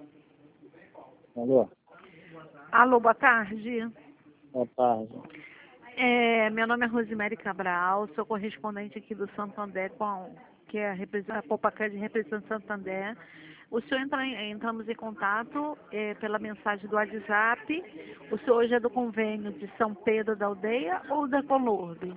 Alô? Alô, boa tarde. Boa tarde. Meu nome é Rosemary Cabral, sou correspondente aqui do Santander, que é a Popacred representante Santander. O senhor entramos em contato pela mensagem do WhatsApp. O senhor hoje é do convênio de São Pedro da Aldeia ou da Colurbe?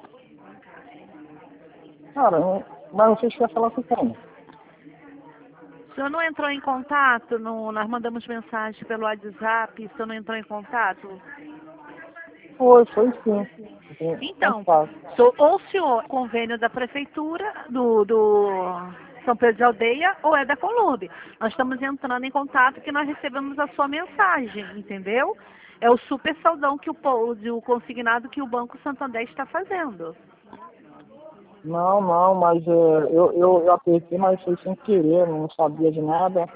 Cara, mas vocês querem falar com quem? O senhor não entrou em contato? Nós mandamos mensagem pelo WhatsApp, o senhor não entrou em contato? Foi sim. Então, ou o senhor é convênio da prefeitura, do São Pedro de Aldeia, ou é da Colurbe. Nós estamos entrando em contato que nós recebemos a sua mensagem, entendeu? É o super saldão que o consignado que o Banco Santander está fazendo. Não, mas eu apertei, mas foi sem querer, não sabia de nada.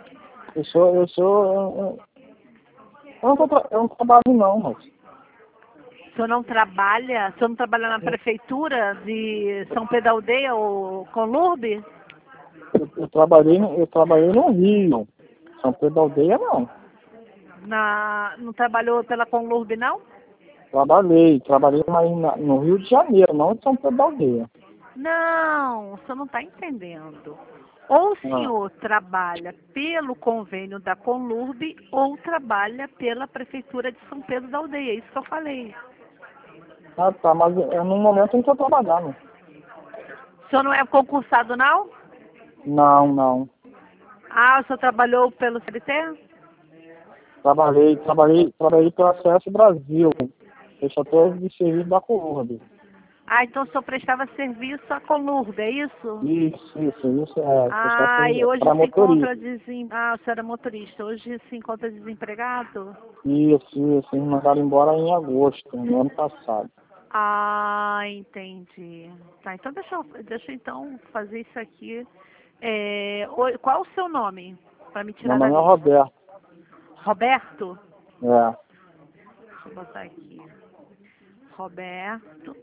Eu não trabalho não, mas O senhor não trabalha? O senhor não trabalha na prefeitura de São Pedro da Aldeia ou Colurbe? eu trabalhei no Rio. São Pedro da Aldeia não. Não trabalhou pela Colurbe, não? Trabalhei mas no Rio de Janeiro, não em São Pedro da Aldeia. Não, o senhor não está entendendo. Ou o senhor trabalha pelo convênio da Colurbe ou trabalha pela prefeitura de São Pedro da Aldeia. É isso que eu falei. Ah, tá, mas no momento eu não estou trabalhando. O senhor não é concursado, não? Não. Ah, o senhor trabalhou pelo CLT? Trabalhei pela CS Brasil. Eu só estou de serviço da Colurbe. Ah, então o senhor prestava serviço à Colurbe, é isso? Isso, Ah, e hoje para se encontra motorista. Ah, o senhor era motorista. Hoje se encontra desempregado? Isso, me mandaram embora em agosto, no ano passado. Ah, entendi. Tá, então deixa eu então fazer isso aqui. Qual o seu nome? Para me tirar Meu da nome é lista. Roberto. Roberto? É. Deixa eu botar aqui. Roberto.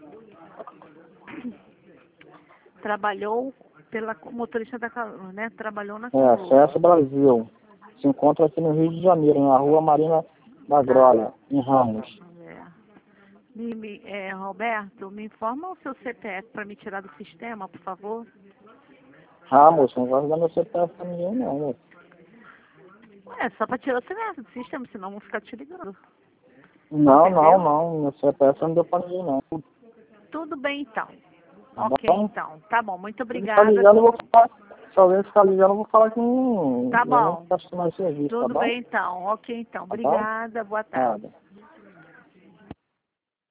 Trabalhou pela motorista da Calor, né? Trabalhou na Calor. CS Brasil. Se encontra aqui no Rio de Janeiro, na rua Marina da Glória, em Ramos. Roberto, me informa o seu CPF para me tirar do sistema, por favor. Ramos, não vai dar meu CPF pra ninguém não, moço. Só para tirar o CPF do sistema, senão vão ficar te ligando. Não. Meu CPF não deu pra ninguém não. Tudo bem, então. Tá Ok, bom? então. Tá bom, muito Se obrigada. se alguém ficar ligando, eu vou falar que não. Tá bom. Não mais serviço, Tudo tá bom? bem, então. Ok, então. Tá bom? Obrigada. Boa tarde. Nada.